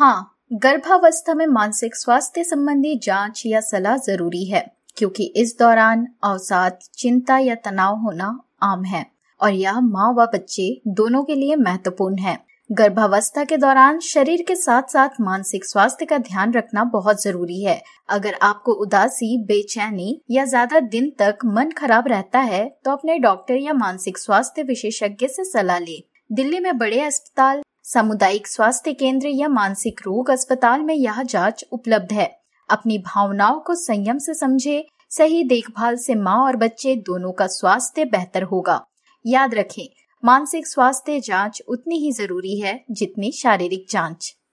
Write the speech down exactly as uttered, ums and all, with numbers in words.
हाँ, गर्भावस्था में मानसिक स्वास्थ्य संबंधी जांच या सलाह जरूरी है, क्योंकि इस दौरान अवसाद, चिंता या तनाव होना आम है और यह माँ व बच्चे दोनों के लिए महत्वपूर्ण है। गर्भावस्था के दौरान शरीर के साथ साथ मानसिक स्वास्थ्य का ध्यान रखना बहुत जरूरी है। अगर आपको उदासी, बेचैनी या ज्यादा दिन तक मन खराब रहता है तो अपने डॉक्टर या मानसिक स्वास्थ्य विशेषज्ञ से सलाह लें। दिल्ली में बड़े अस्पताल, सामुदायिक स्वास्थ्य केंद्र या मानसिक रोग अस्पताल में यह जांच उपलब्ध है। अपनी भावनाओं को संयम से समझे। सही देखभाल से माँ और बच्चे दोनों का स्वास्थ्य बेहतर होगा। याद रखें, मानसिक स्वास्थ्य जांच उतनी ही जरूरी है जितनी शारीरिक जांच।